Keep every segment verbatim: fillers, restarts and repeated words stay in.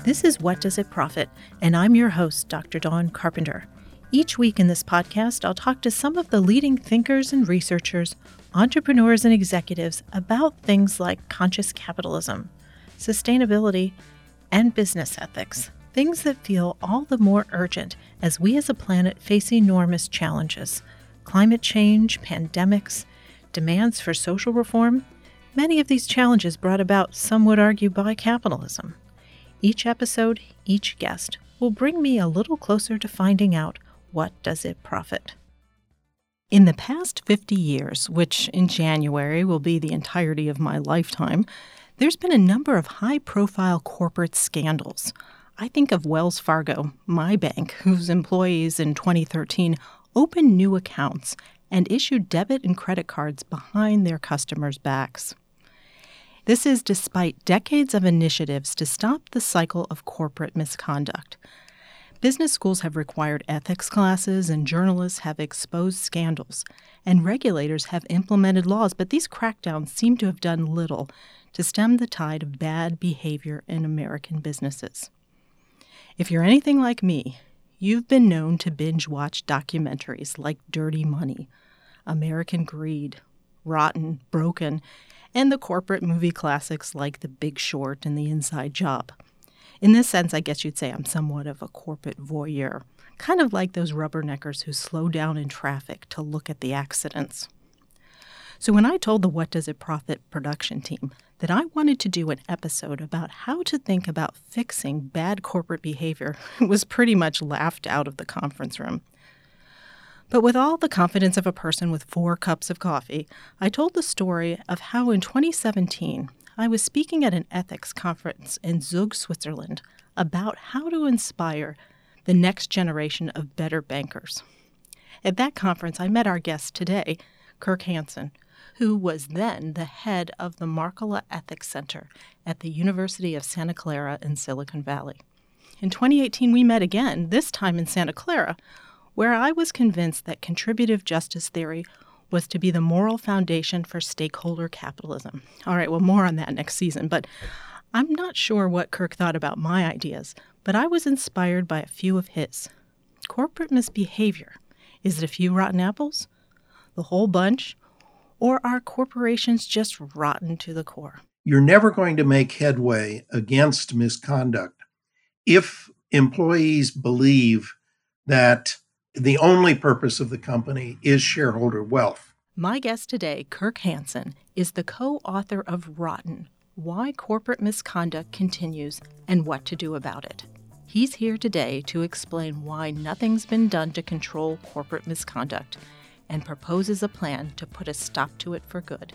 This is What Does It Profit? And I'm your host, Doctor Dawn Carpenter. Each week in this podcast, I'll talk to some of the leading thinkers and researchers, entrepreneurs and executives about things like conscious capitalism, sustainability, and business ethics, things that feel all the more urgent as we as a planet face enormous challenges: climate change, pandemics, demands for social reform. Many of these challenges brought about, some would argue, by capitalism. Each episode, each guest, will bring me a little closer to finding out what does it profit. In the past fifty years, which in January will be the entirety of my lifetime, there's been a number of high-profile corporate scandals. I think of Wells Fargo, my bank, whose employees in twenty thirteen opened new accounts and issued debit and credit cards behind their customers' backs. This is despite decades of initiatives to stop the cycle of corporate misconduct. Business schools have required ethics classes, and journalists have exposed scandals, and regulators have implemented laws, but these crackdowns seem to have done little to stem the tide of bad behavior in American businesses. If you're anything like me, you've been known to binge-watch documentaries like Dirty Money, American Greed, Rotten, Broken, and the corporate movie classics like The Big Short and The Inside Job. In this sense, I guess you'd say I'm somewhat of a corporate voyeur, kind of like those rubberneckers who slow down in traffic to look at the accidents. So when I told the What Does It Profit production team that I wanted to do an episode about how to think about fixing bad corporate behavior, it was pretty much laughed out of the conference room. But with all the confidence of a person with four cups of coffee, I told the story of how in twenty seventeen I was speaking at an ethics conference in Zug, Switzerland, about how to inspire the next generation of better bankers. At that conference, I met our guest today, Kirk Hansen, who was then the head of the Markkula Ethics Center at the University of Santa Clara in Silicon Valley. In twenty eighteen, we met again, this time in Santa Clara, where I was convinced that contributive justice theory was to be the moral foundation for stakeholder capitalism. All right, well, more on that next season, but I'm not sure what Kirk thought about my ideas, but I was inspired by a few of his. Corporate misbehavior. Is it a few rotten apples? The whole bunch? Or are corporations just rotten to the core? You're never going to make headway against misconduct if employees believe that the only purpose of the company is shareholder wealth. My guest today, Kirk Hansen, is the co-author of Rotten: Why Corporate Misconduct Continues and What to Do About It. He's here today to explain why nothing's been done to control corporate misconduct and proposes a plan to put a stop to it for good.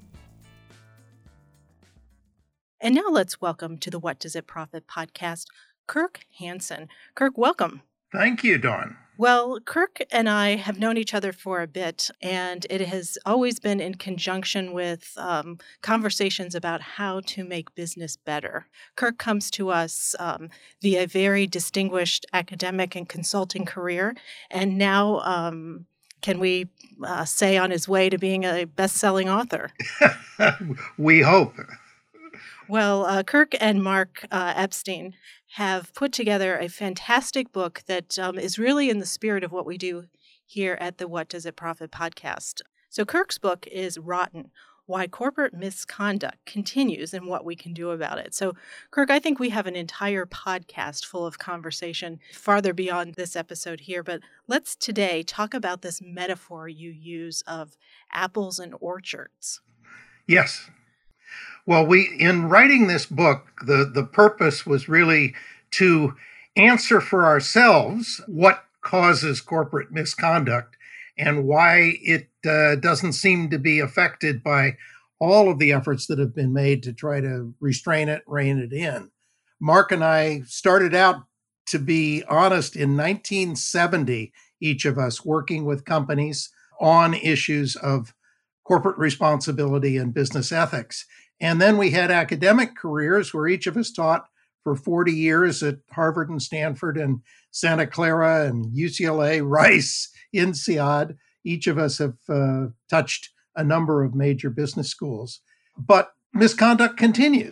And now let's welcome to the What Does It Profit podcast, Kirk Hansen. Kirk, welcome. Thank you, Dawn. Well, Kirk and I have known each other for a bit, and it has always been in conjunction with um, conversations about how to make business better. Kirk comes to us um, via a very distinguished academic and consulting career, and now um, can we uh, say on his way to being a best-selling author? We hope. Well, uh, Kirk and Mark uh, Epstein have put together a fantastic book that um, is really in the spirit of what we do here at the What Does It Profit podcast. So Kirk's book is Rotten: Why Corporate Misconduct Continues and What We Can Do About It. So, Kirk, I think we have an entire podcast full of conversation farther beyond this episode here, but let's today talk about this metaphor you use of apples and orchards. Yes. Well, we in writing this book, the, the purpose was really to answer for ourselves what causes corporate misconduct and why it uh, doesn't seem to be affected by all of the efforts that have been made to try to restrain it, rein it in. Mark and I started out, to be honest, in nineteen seventy, each of us working with companies on issues of corporate responsibility and business ethics. And then we had academic careers where each of us taught for forty years at Harvard and Stanford and Santa Clara and U C L A, Rice, INSEAD. Each of us have uh, touched a number of major business schools. But misconduct continues.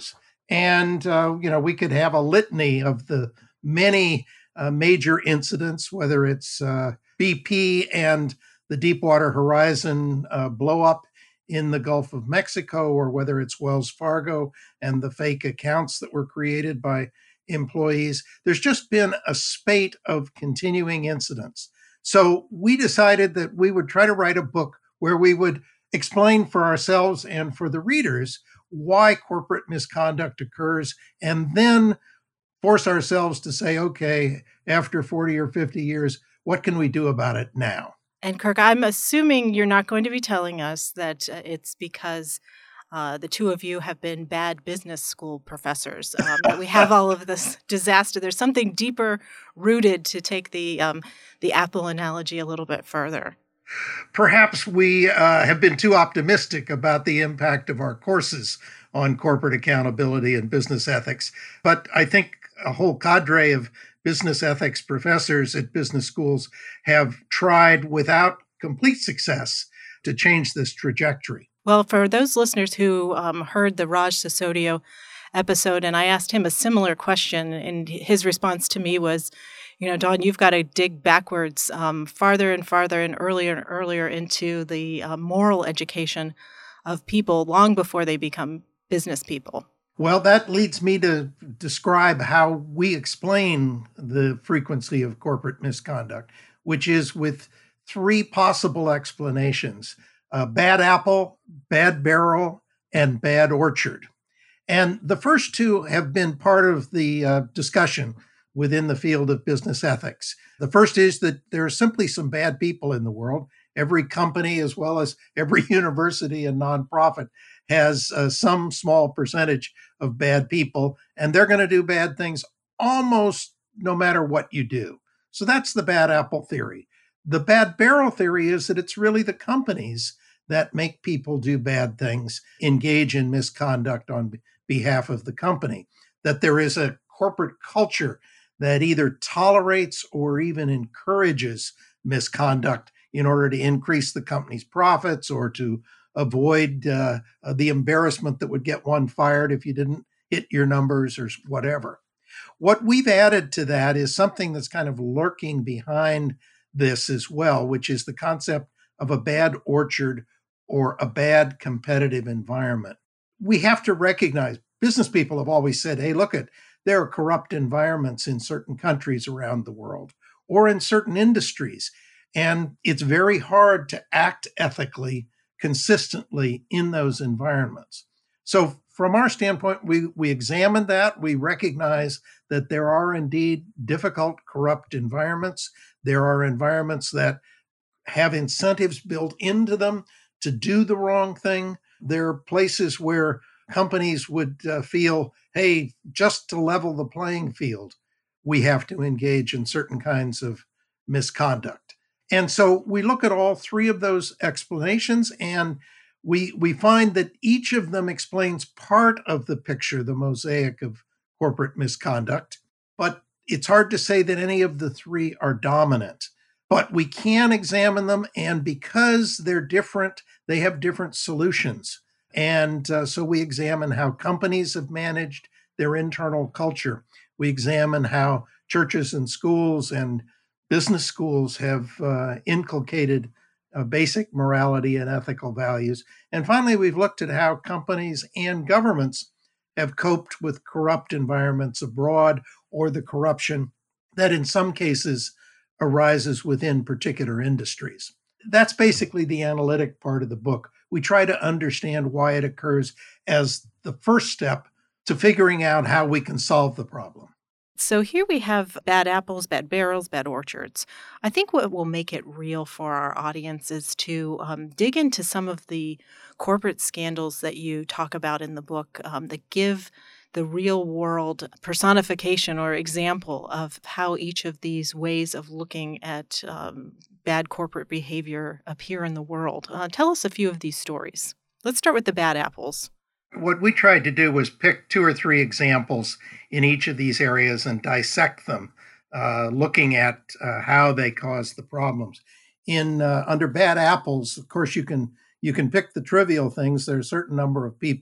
And, uh, you know, we could have a litany of the many uh, major incidents, whether it's uh, B P and the Deepwater Horizon uh, blow up in the Gulf of Mexico, or whether it's Wells Fargo and the fake accounts that were created by employees. There's just been a spate of continuing incidents. So we decided that we would try to write a book where we would explain for ourselves and for the readers why corporate misconduct occurs, and then force ourselves to say, okay, after forty or fifty years, what can we do about it now? And Kirk, I'm assuming you're not going to be telling us that uh, it's because uh, the two of you have been bad business school professors um, that we have all of this disaster. There's something deeper rooted, to take the um, the Apple analogy a little bit further. Perhaps we uh, have been too optimistic about the impact of our courses on corporate accountability and business ethics. But I think a whole cadre of business ethics professors at business schools have tried without complete success to change this trajectory. Well, for those listeners who um, heard the Raj Sisodia episode, and I asked him a similar question, and his response to me was, you know, Dawn, you've got to dig backwards um, farther and farther and earlier and earlier into the uh, moral education of people long before they become business people. Well, that leads me to describe how we explain the frequency of corporate misconduct, which is with three possible explanations: uh, bad apple, bad barrel, and bad orchard. And the first two have been part of the uh, discussion within the field of business ethics. The first is that there are simply some bad people in the world. Every company, as well as every university and nonprofit, has uh, some small percentage of bad people, and they're going to do bad things almost no matter what you do. So that's the bad apple theory. The bad barrel theory is that it's really the companies that make people do bad things, engage in misconduct on behalf of the company, that there is a corporate culture that either tolerates or even encourages misconduct in order to increase the company's profits or to avoid uh, the embarrassment that would get one fired if you didn't hit your numbers or whatever. What we've added to that is something that's kind of lurking behind this as well, which is the concept of a bad orchard or a bad competitive environment. We have to recognize, business people have always said, hey, look at, there are corrupt environments in certain countries around the world or in certain industries. And it's very hard to act ethically, consistently in those environments. So from our standpoint, we, we examine that. We recognize that there are indeed difficult, corrupt environments. There are environments that have incentives built into them to do the wrong thing. There are places where companies would uh, feel, hey, just to level the playing field, we have to engage in certain kinds of misconduct. And so we look at all three of those explanations, and we we find that each of them explains part of the picture, the mosaic of corporate misconduct. But it's hard to say that any of the three are dominant. But we can examine them, and because they're different, they have different solutions. And uh, so we examine how companies have managed their internal culture. We examine how churches and schools and business schools have uh, inculcated uh, basic morality and ethical values. And finally, we've looked at how companies and governments have coped with corrupt environments abroad, or the corruption that in some cases arises within particular industries. That's basically the analytic part of the book. We try to understand why it occurs as the first step to figuring out how we can solve the problem. So here we have bad apples, bad barrels, bad orchards. I think what will make it real for our audience is to um, dig into some of the corporate scandals that you talk about in the book um, that give the real world personification or example of how each of these ways of looking at um, bad corporate behavior appear in the world. Uh, tell us a few of these stories. Let's start with the bad apples. What we tried to do was pick two or three examples in each of these areas and dissect them, uh, looking at uh, how they cause the problems. In uh, under bad apples, of course, you can you can pick the trivial things. There are a certain number of people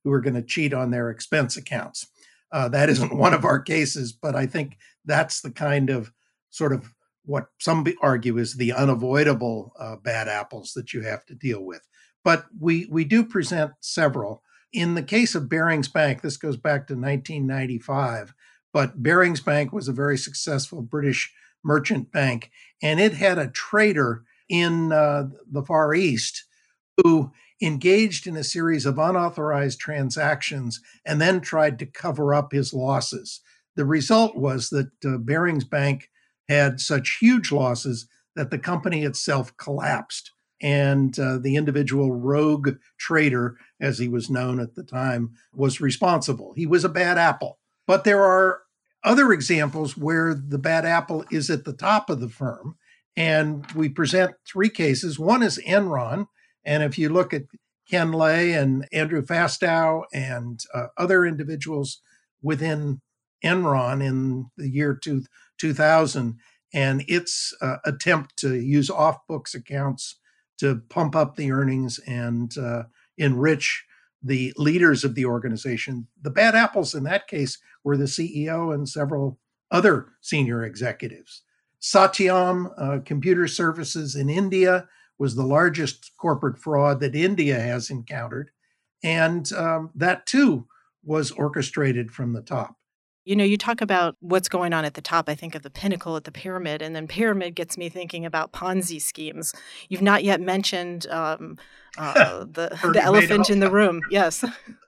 who are going to cheat on their expense accounts. Uh, that isn't one of our cases, but I think that's the kind of sort of what some argue is the unavoidable uh, bad apples that you have to deal with. But we we do present several. In the case of Barings Bank, this goes back to nineteen ninety-five, but Barings Bank was a very successful British merchant bank, and it had a trader in uh, the Far East who engaged in a series of unauthorized transactions and then tried to cover up his losses. The result was that uh, Barings Bank had such huge losses that the company itself collapsed. And uh, the individual rogue trader, as he was known at the time, was responsible. He was a bad apple. But there are other examples where the bad apple is at the top of the firm. And we present three cases. One is Enron. And if you look at Ken Lay and Andrew Fastow and uh, other individuals within Enron in the year two, 2000, and its uh, attempt to use off-books accounts to pump up the earnings and uh, enrich the leaders of the organization. The bad apples in that case were the C E O and several other senior executives. Satyam uh, Computer Services in India was the largest corporate fraud that India has encountered. And um, that too was orchestrated from the top. You know, you talk about what's going on at the top. I think of the pinnacle at the pyramid, and then pyramid gets me thinking about Ponzi schemes. You've not yet mentioned um, uh, the the elephant in the room. Yes.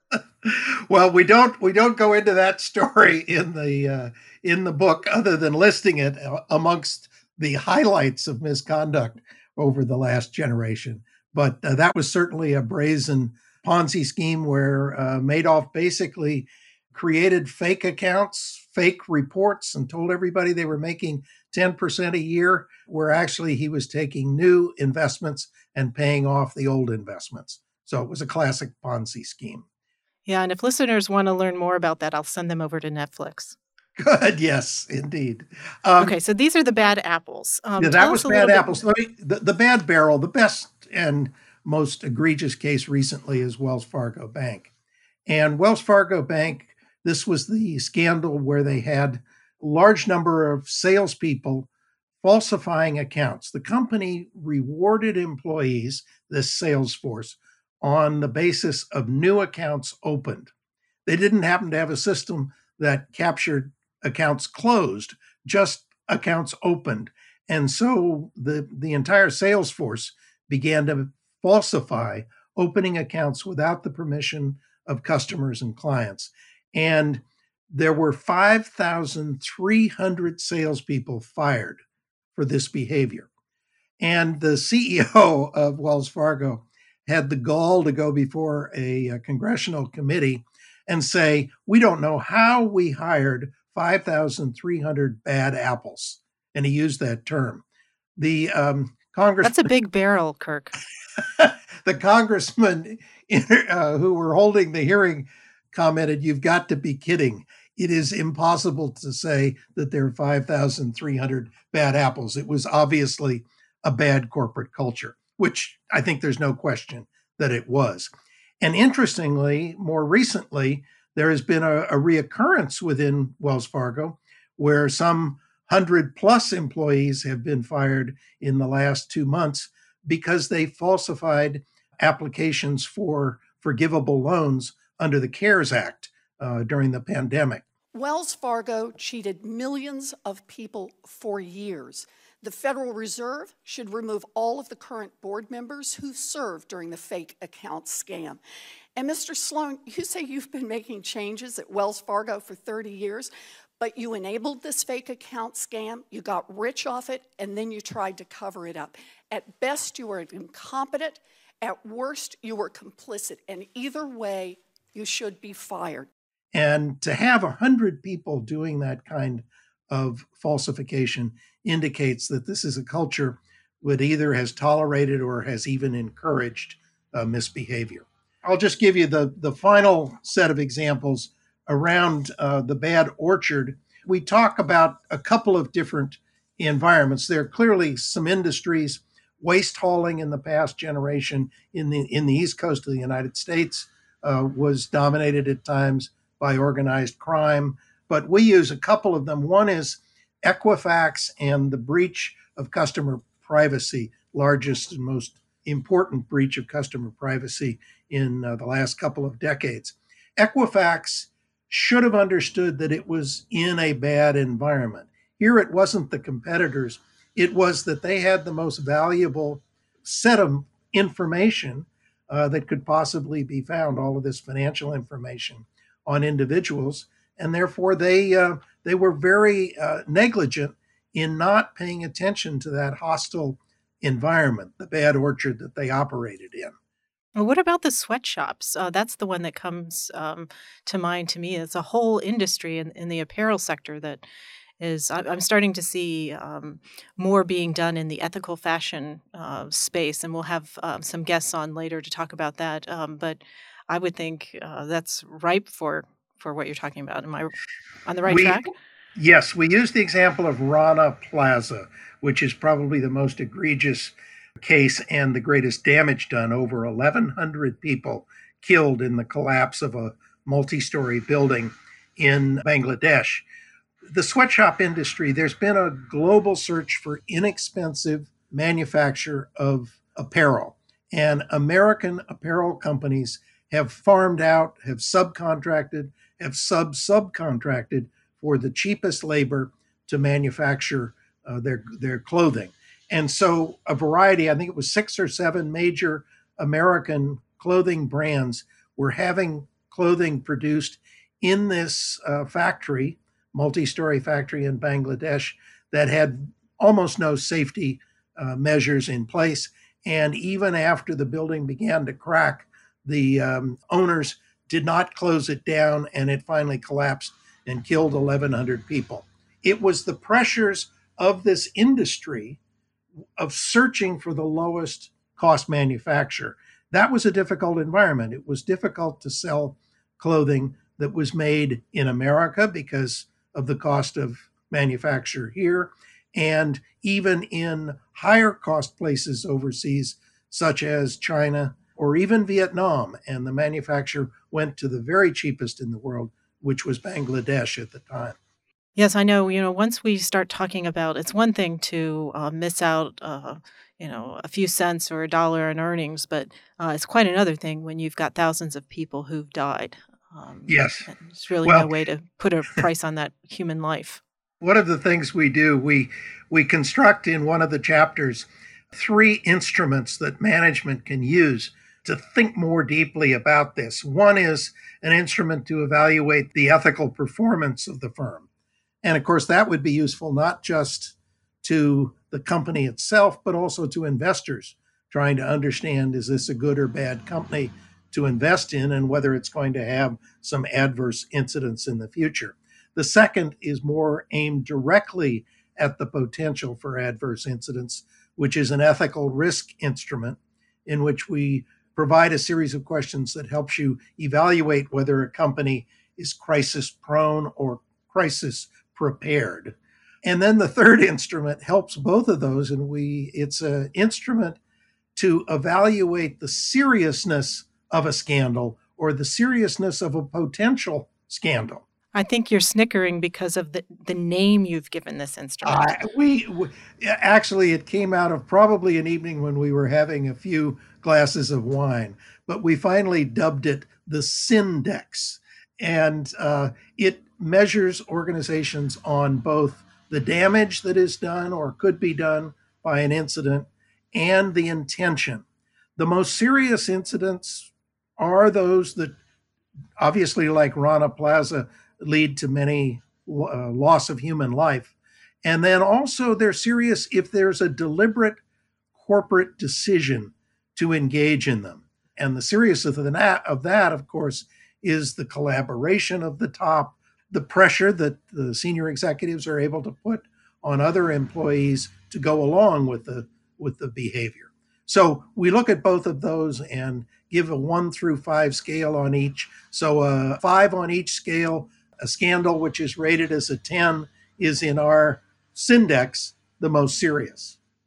Well, we don't we don't go into that story in the uh, in the book, other than listing it amongst the highlights of misconduct over the last generation. But uh, that was certainly a brazen Ponzi scheme where uh, Madoff basically created fake accounts, fake reports, and told everybody they were making ten percent a year, where actually he was taking new investments and paying off the old investments. So it was a classic Ponzi scheme. Yeah, and if listeners want to learn more about that, I'll send them over to Netflix. Good, yes, indeed. Um, okay, so these are the bad apples. Um, yeah, that was bad apples. Let me, the, the bad barrel, the best and most egregious case recently is Wells Fargo Bank. And Wells Fargo Bank, this was the scandal where they had a large number of salespeople falsifying accounts. The company rewarded employees, this sales force, on the basis of new accounts opened. They didn't happen to have a system that captured accounts closed, just accounts opened. And so the, the entire sales force began to falsify opening accounts without the permission of customers and clients. And there were five thousand three hundred salespeople fired for this behavior. And the C E O of Wells Fargo had the gall to go before a, a congressional committee and say, we don't know how we hired five thousand three hundred bad apples. And he used that term. The um, Congress. That's a big barrel, Kirk. The congressman uh, who were holding the hearing commented, you've got to be kidding. It is impossible to say that there are five thousand three hundred bad apples. It was obviously a bad corporate culture, which I think there's no question that it was. And interestingly, more recently, there has been a, a reoccurrence within Wells Fargo where some hundred plus employees have been fired in the last two months because they falsified applications for forgivable loans under the CARES Act uh, during the pandemic. Wells Fargo cheated millions of people for years. The Federal Reserve should remove all of the current board members who served during the fake account scam. And Mister Sloan, you say you've been making changes at Wells Fargo for thirty years, but you enabled this fake account scam, you got rich off it, and then you tried to cover it up. At best, you were incompetent. At worst, you were complicit. And either way, you should be fired. And to have one hundred people doing that kind of falsification indicates that this is a culture that either has tolerated or has even encouraged uh, misbehavior. I'll just give you the, the final set of examples around uh, the bad orchard. We talk about a couple of different environments. There are clearly some industries, waste hauling in the past generation in the in the East Coast of the United States uh, was dominated at times by organized crime. But we use a couple of them. One is Equifax and the breach of customer privacy, largest and most important breach of customer privacy in uh, the last couple of decades. Equifax should have understood that it was in a bad environment. Here it wasn't the competitors, it was that they had the most valuable set of information uh, that could possibly be found, all of this financial information on individuals, and therefore they uh, they were very uh, negligent in not paying attention to that hostile environment, the bad orchard that they operated in. Well, what about the sweatshops? Uh, that's the one that comes um, to mind to me. It's a whole industry in, in the apparel sector that is, I- I'm starting to see um, more being done in the ethical fashion uh, space, and we'll have um, some guests on later to talk about that. Um, but I would think uh, that's ripe for for what you're talking about. Am I on the right We track? Yes, we use the example of Rana Plaza, which is probably the most egregious case and the greatest damage done. Over eleven hundred people killed in the collapse of a multi-story building in Bangladesh. The sweatshop industry, there's been a global search for inexpensive manufacture of apparel. And American apparel companies have farmed out, have subcontracted, have sub-subcontracted for the cheapest labor to manufacture uh, their their clothing. And so a variety, I think it was six or seven major American clothing brands were having clothing produced in this uh, factory, multi-story factory in Bangladesh, that had almost no safety uh, measures in place. And even after the building began to crack, the um, owners did not close it down, and it finally collapsed and killed eleven hundred people. It was the pressures of this industry of searching for the lowest cost manufacturer. That was a difficult environment. It was difficult to sell clothing that was made in America because of the cost of manufacture here, and even in higher cost places overseas, such as China or even Vietnam. And the manufacture went to the very cheapest in the world, which was Bangladesh at the time. Yes, I know. You know, once we start talking about, it's one thing to uh, miss out, uh, you know, a few cents or a dollar in earnings, but uh, it's quite another thing when you've got thousands of people who've died. Um, Yes. and there's really no Well, way to put a price on that human life. one of the things we do, we we construct in one of the chapters three instruments that management can use to think more deeply about this. One is an instrument to evaluate the ethical performance of the firm. And of course, that would be useful not just to the company itself, but also to investors trying to understand, is this a good or bad company to invest in, and whether it's going to have some adverse incidents in the future. The second is more aimed directly at the potential for adverse incidents, which is an ethical risk instrument in which we provide a series of questions that helps you evaluate whether a company is crisis prone or crisis prepared. And then the third instrument helps both of those, and we it's an instrument to evaluate the seriousness of a scandal or the seriousness of a potential scandal. I think you're snickering because of the, the name you've given this instrument. Uh, we, we actually, it came out of probably an evening when we were having a few glasses of wine, but we finally dubbed it the Syndex, and uh, it measures organizations on both the damage that is done or could be done by an incident and the intention. The most serious incidents are those that, obviously, like Rana Plaza, lead to many uh, loss of human life. And then also they're serious if there's a deliberate corporate decision to engage in them. And the seriousness of that, of that, of course, is the collaboration of the top, the pressure that the senior executives are able to put on other employees to go along with the with the behavior. So we look at both of those and give a one through five scale on each. So a five on each scale. A scandal which is rated as a ten is in our Syndex the most serious.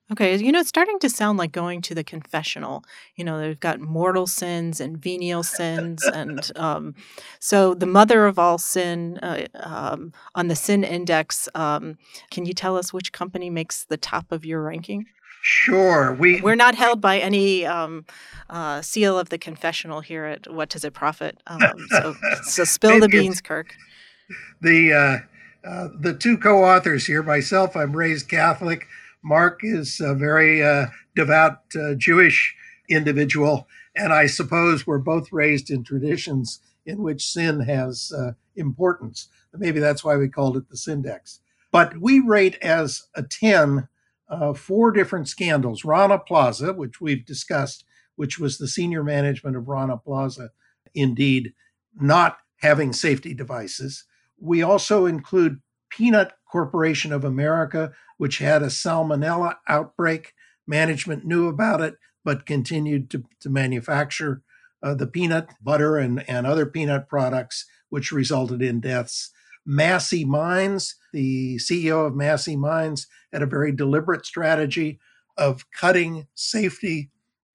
Okay, you know, it's starting to sound like going to the confessional. You know, they've got mortal sins and venial sins, and um, so the mother of all sin uh, um, on the sin index. Um, can you tell us which company makes the top of your ranking? Sure. We We're not held by any um, uh, seal of the confessional here at What Does It Profit? Um, so, so spill the maybe it's beans, Kirk. the uh, uh, the two co-authors here. Myself, I'm raised Catholic. Mark is a very uh, devout uh, Jewish individual, and I suppose we're both raised in traditions in which sin has uh, importance. Maybe that's why we called it the Sindex. But we rate as a ten uh, four different scandals. Rana Plaza, which we've discussed, which was the senior management of Rana Plaza, indeed not having safety devices. We also include Peanut Corporation of America, which had a salmonella outbreak. Management knew about it, but continued to, to manufacture uh, the peanut butter and, and other peanut products, which resulted in deaths. Massey Mines, the C E O of Massey Mines, had a very deliberate strategy of cutting safety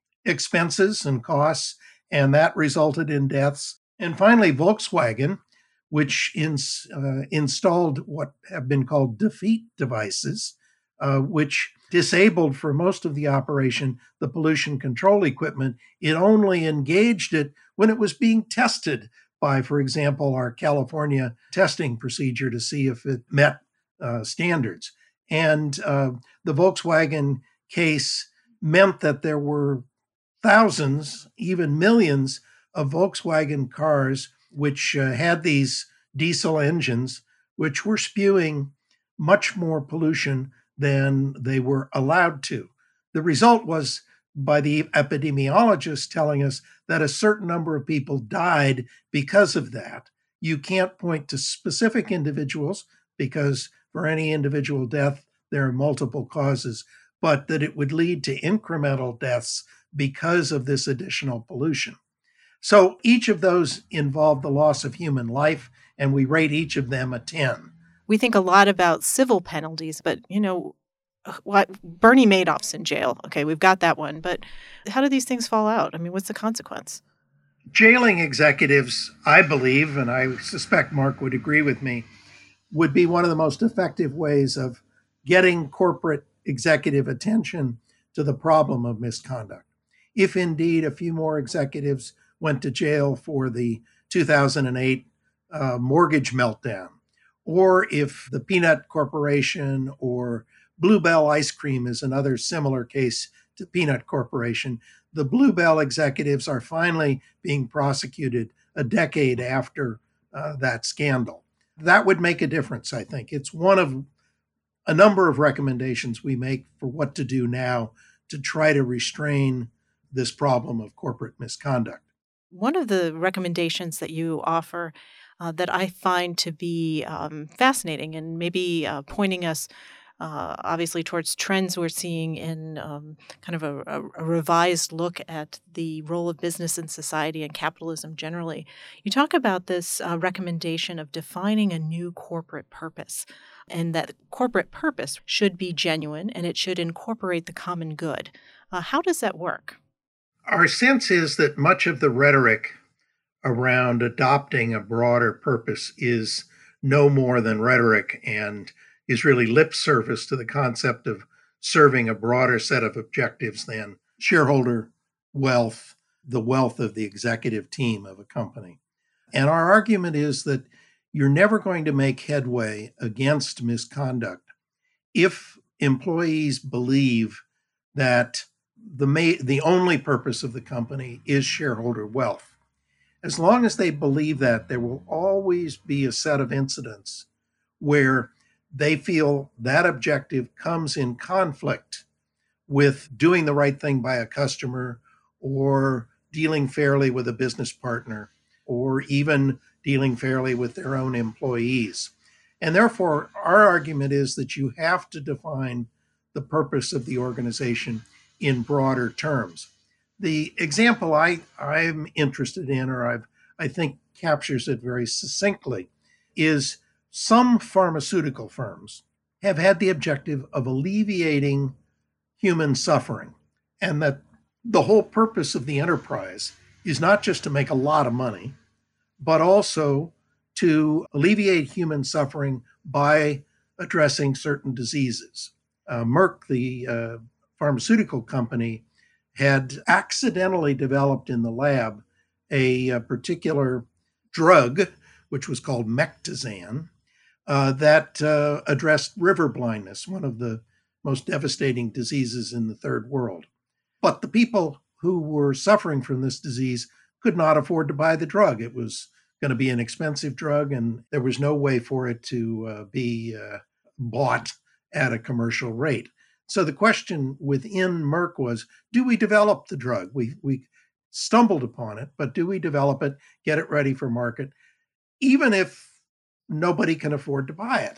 expenses and costs, and that resulted in deaths. And finally, Volkswagen, which ins, uh, installed what have been called defeat devices, uh, which disabled for most of the operation the pollution control equipment. It only engaged it when it was being tested by, for example, our California testing procedure to see if it met uh, standards. And uh, the Volkswagen case meant that there were thousands, even millions of Volkswagen cars which uh, had these diesel engines, which were spewing much more pollution than they were allowed to. The result was by the epidemiologists telling us that a certain number of people died because of that. You can't point to specific individuals because for any individual death, there are multiple causes, but that it would lead to incremental deaths because of this additional pollution. So each of those involved the loss of human life, and we rate each of them a ten. We think a lot about civil penalties, but, you know, what Bernie Madoff's in jail. Okay, we've got that one. But how do these things fall out? I mean, what's the consequence? Jailing executives, I believe, and I suspect Mark would agree with me, would be one of the most effective ways of getting corporate executive attention to the problem of misconduct. If indeed a few more executives went to jail for the two thousand eight uh, mortgage meltdown, or if the Peanut Corporation or Bluebell Ice Cream is another similar case to Peanut Corporation, the Bluebell executives are finally being prosecuted a decade after uh, that scandal. That would make a difference, I think. It's one of a number of recommendations we make for what to do now to try to restrain this problem of corporate misconduct. One of the recommendations that you offer uh, that I find to be um, fascinating and maybe uh, pointing us uh, obviously towards trends we're seeing in um, kind of a, a, a revised look at the role of business in society and capitalism generally. You talk about this uh, recommendation of defining a new corporate purpose, and that corporate purpose should be genuine and it should incorporate the common good. Uh, how does that work? Our sense is that much of the rhetoric around adopting a broader purpose is no more than rhetoric and is really lip service to the concept of serving a broader set of objectives than shareholder wealth, the wealth of the executive team of a company. And our argument is that you're never going to make headway against misconduct if employees believe that the ma- the only purpose of the company is shareholder wealth. As long as they believe that, there will always be a set of incidents where they feel that objective comes in conflict with doing the right thing by a customer or dealing fairly with a business partner or even dealing fairly with their own employees. And therefore, our argument is that you have to define the purpose of the organization in broader terms. The example I, I'm interested in, or I've, I think captures it very succinctly, is some pharmaceutical firms have had the objective of alleviating human suffering, and that the whole purpose of the enterprise is not just to make a lot of money, but also to alleviate human suffering by addressing certain diseases. Uh, Merck, the uh, pharmaceutical company, had accidentally developed in the lab a, a particular drug, which was called Mectizan, uh, that uh, addressed river blindness, one of the most devastating diseases in the third world. But the people who were suffering from this disease could not afford to buy the drug. It was going to be an expensive drug, and there was no way for it to uh, be uh, bought at a commercial rate. So the question within Merck was, do we develop the drug? We, we stumbled upon it, but do we develop it, get it ready for market, even if nobody can afford to buy it?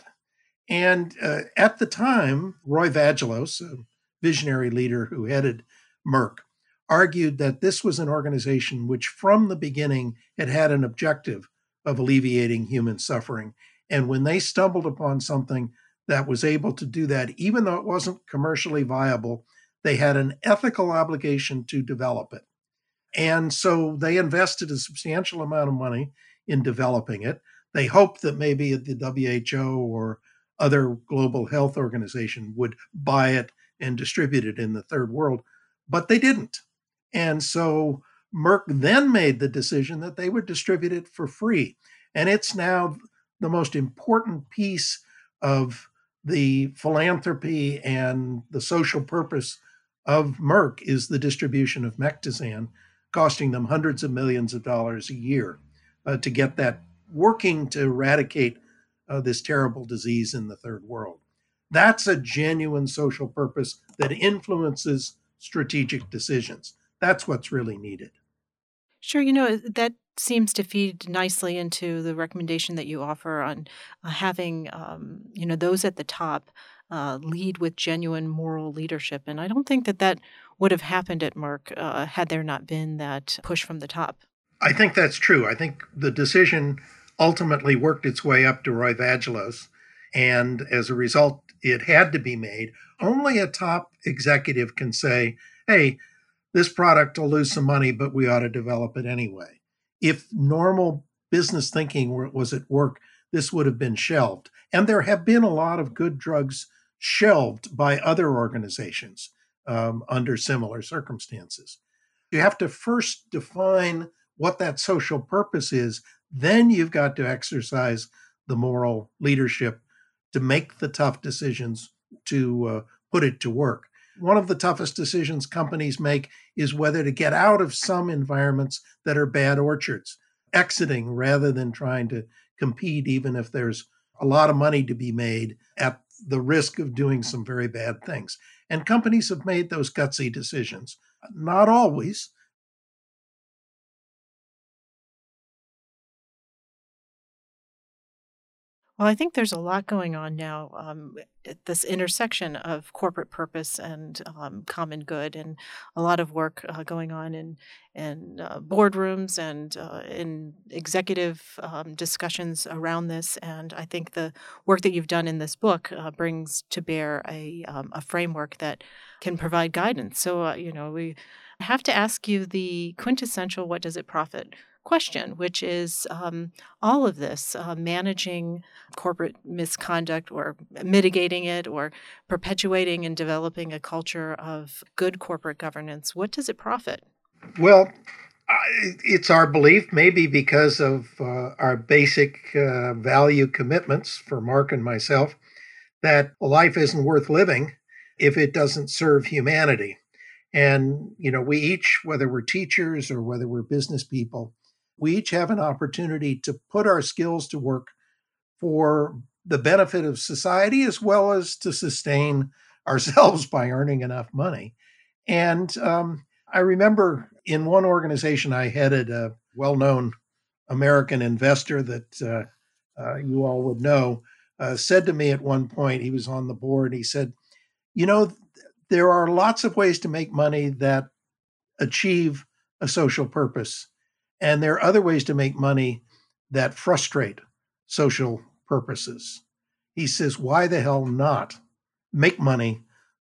And uh, at the time, Roy Vagelos, a visionary leader who headed Merck, argued that this was an organization which from the beginning had had an objective of alleviating human suffering. And when they stumbled upon something that was able to do that, even though it wasn't commercially viable, they had an ethical obligation to develop it. And so they invested a substantial amount of money in developing it. They hoped that maybe the W H O or other global health organization would buy it and distribute it in the third world, but they didn't. And so Merck then made the decision that they would distribute it for free. And it's now the most important piece of the philanthropy and the social purpose of Merck is the distribution of Mectizan, costing them hundreds of millions of dollars a year uh, to get that working to eradicate uh, this terrible disease in the third world. That's a genuine social purpose that influences strategic decisions. That's what's really needed. Sure, you know, that seems to feed nicely into the recommendation that you offer on uh, having, um, you know, those at the top uh, lead with genuine moral leadership. And I don't think that that would have happened at Merck uh, had there not been that push from the top. I think that's true. I think the decision ultimately worked its way up to Roy Vagelos. And as a result, it had to be made. Only a top executive can say, hey, this product will lose some money, but we ought to develop it anyway. If normal business thinking was at work, this would have been shelved. And there have been a lot of good drugs shelved by other organizations um, under similar circumstances. You have to first define what that social purpose is. Then you've got to exercise the moral leadership to make the tough decisions to uh, put it to work. One of the toughest decisions companies make is whether to get out of some environments that are bad orchards, exiting rather than trying to compete, even if there's a lot of money to be made at the risk of doing some very bad things. And companies have made those gutsy decisions. Not always. Well, I think there's a lot going on now, um, at this intersection of corporate purpose and um, common good, and a lot of work uh, going on in in uh, boardrooms and uh, in executive um, discussions around this. And I think the work that you've done in this book uh, brings to bear a um, a framework that can provide guidance. So, uh, you know, we have to ask you the quintessential "what does it profit?" question, which is um, all of this uh, managing corporate misconduct or mitigating it or perpetuating and developing a culture of good corporate governance. What does it profit? Well, I- it's our belief, maybe because of uh, our basic uh, value commitments for Mark and myself, that life isn't worth living if it doesn't serve humanity. And, you know, we each, whether we're teachers or whether we're business people, we each have an opportunity to put our skills to work for the benefit of society as well as to sustain ourselves by earning enough money. And um, I remember in one organization I headed, a well-known American investor that uh, uh, you all would know, uh, said to me at one point, he was on the board, he said, you know, there are lots of ways to make money that achieve a social purpose. And there are other ways to make money that frustrate social purposes. He says, why the hell not make money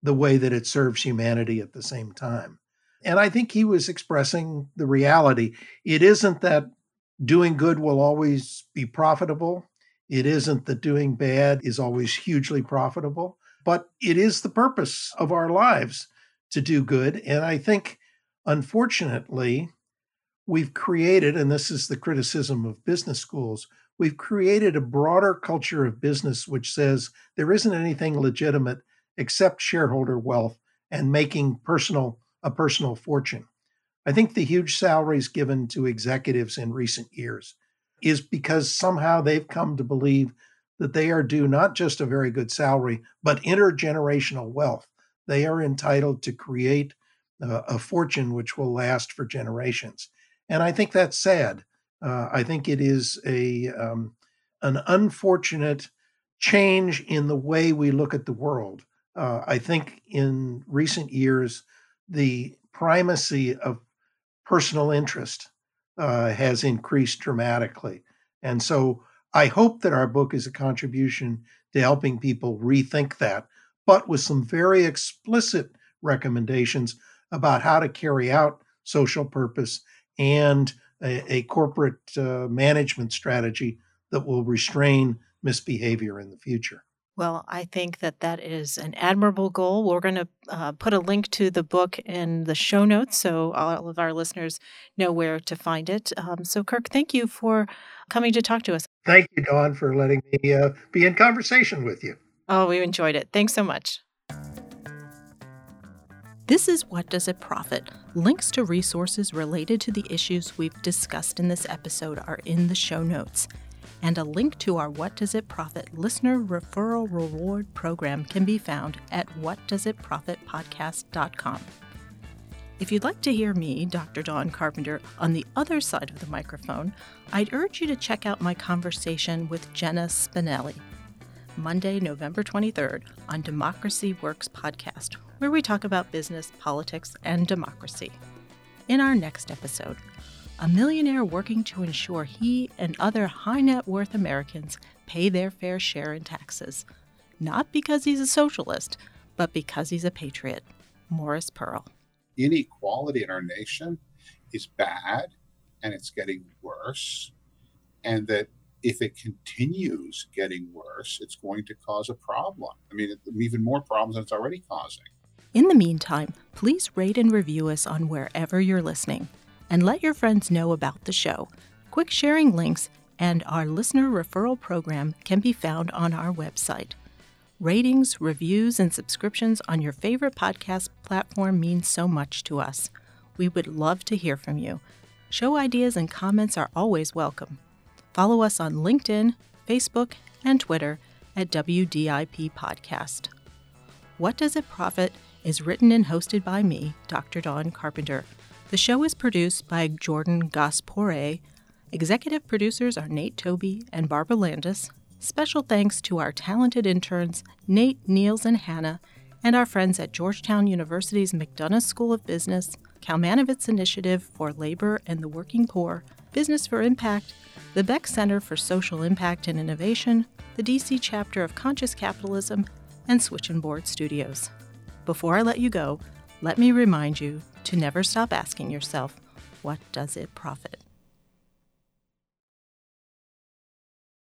the way that it serves humanity at the same time. And I think he was expressing the reality. It isn't that doing good will always be profitable. It isn't that doing bad is always hugely profitable, but it is the purpose of our lives to do good. And I think, unfortunately, we've created, and this is the criticism of business schools, we've created a broader culture of business which says there isn't anything legitimate except shareholder wealth and making personal a personal fortune. I think the huge salaries given to executives in recent years is because somehow they've come to believe that they are due not just a very good salary, but intergenerational wealth. They are entitled to create uh, a fortune which will last for generations. And I think that's sad. Uh, I think it is a um, an unfortunate change in the way we look at the world. Uh, I think in recent years, the primacy of personal interest uh, has increased dramatically. And so I hope that our book is a contribution to helping people rethink that, but with some very explicit recommendations about how to carry out social purpose and a, a corporate uh, management strategy that will restrain misbehavior in the future. Well, I think that that is an admirable goal. We're going to uh, put a link to the book in the show notes so all of our listeners know where to find it. Um, so, Kirk, thank you for coming to talk to us. Thank you, Dawn, for letting me uh, be in conversation with you. Oh, we enjoyed it. Thanks so much. This is What Does It Profit? Links to resources related to the issues we've discussed in this episode are in the show notes. And a link to our What Does It Profit listener referral reward program can be found at what does it profit podcast dot com. If you'd like to hear me, Doctor Dawn Carpenter, on the other side of the microphone, I'd urge you to check out my conversation with Jenna Spinelli, Monday, November twenty-third, on Democracy Works podcast, where we talk about business, politics, and democracy. In our next episode, a millionaire working to ensure he and other high net worth Americans pay their fair share in taxes, not because he's a socialist, but because he's a patriot. Morris Pearl. Inequality in our nation is bad, and it's getting worse, and that if it continues getting worse, it's going to cause a problem. I mean, even more problems than it's already causing. In the meantime, please rate and review us on wherever you're listening. And let your friends know about the show. Quick sharing links and our listener referral program can be found on our website. Ratings, reviews, and subscriptions on your favorite podcast platform mean so much to us. We would love to hear from you. Show ideas and comments are always welcome. Follow us on LinkedIn, Facebook, and Twitter at W D I P Podcast. What Does It Profit is written and hosted by me, Doctor Dawn Carpenter. The show is produced by Jordan Gaspore. Executive producers are Nate Toby and Barbara Landis. Special thanks to our talented interns, Nate, Niels, and Hannah, and our friends at Georgetown University's McDonough School of Business, Kalmanovitz Initiative for Labor and the Working Poor, Business for Impact, the Beck Center for Social Impact and Innovation, the D C chapter of Conscious Capitalism, and Switch and Board Studios. Before I let you go, let me remind you to never stop asking yourself, what does it profit?